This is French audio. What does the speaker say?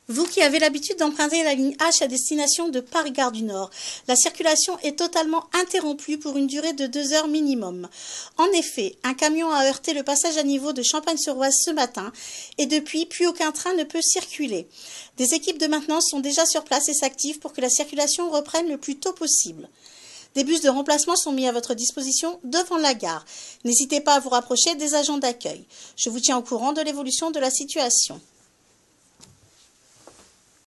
Vous qui avez l'habitude d'emprunter la ligne H à destination de Paris-Gare du Nord, la circulation est totalement interrompue pour une durée de 2 heures minimum. En effet, un camion a heurté le passage à niveau de Champagne-sur-Oise ce matin et depuis, plus aucun train ne peut circuler. Des équipes de maintenance sont déjà sur place et s'activent pour que la circulation reprenne le plus tôt possible. Des bus de remplacement sont mis à votre disposition devant la gare. N'hésitez pas à vous rapprocher des agents d'accueil. Je vous tiens au courant de l'évolution de la situation.